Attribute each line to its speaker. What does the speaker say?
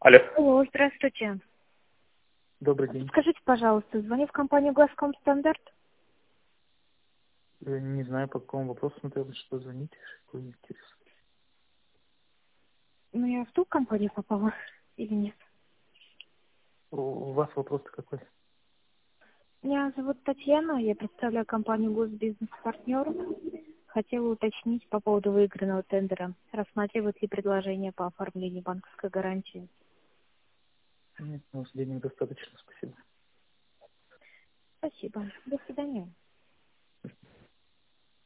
Speaker 1: Алло.
Speaker 2: Алло, здравствуйте.
Speaker 1: Добрый день.
Speaker 2: Скажите, пожалуйста, звоню в компанию «Глазком Стандарт».
Speaker 1: Не знаю, по какому вопросу надо, что звоните, какой интерес.
Speaker 2: Ну, я в ту компанию попала или нет?
Speaker 1: У вас вопрос какой?
Speaker 2: Меня зовут Татьяна, я представляю компанию «Госбизнес-партнер». Хотела уточнить по поводу выигранного тендера. Рассматривают ли предложение по оформлению банковской гарантии?
Speaker 1: Нет, у нас денег достаточно, спасибо.
Speaker 2: Спасибо. До свидания.